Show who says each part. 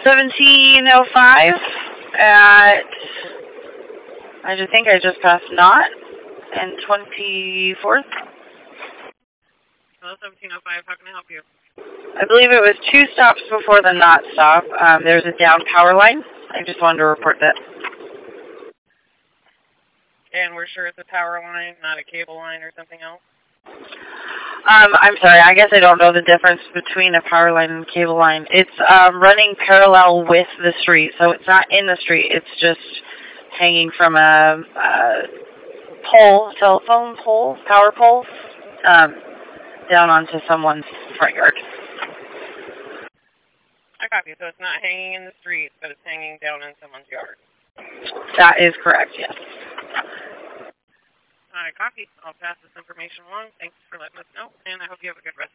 Speaker 1: 17:05 at, I just think I just passed Knott and 24th.
Speaker 2: Hello, 17:05. How can I help you?
Speaker 1: I believe it was 2 stops before the Knott stop. There's a down power line. I just wanted to report that.
Speaker 2: And we're sure it's a power line, not a cable line or something else?
Speaker 1: I'm sorry, I guess I don't know the difference between a power line and a cable line. It's running parallel with the street, so it's not in the street. It's just hanging from a pole, telephone pole, power pole, down onto someone's front yard.
Speaker 2: I copy. So it's not hanging in the street, but it's hanging down in someone's yard.
Speaker 1: That is correct, yes.
Speaker 2: I copy. I'll pass this information along. Thanks for letting us know, and I hope you have a good rest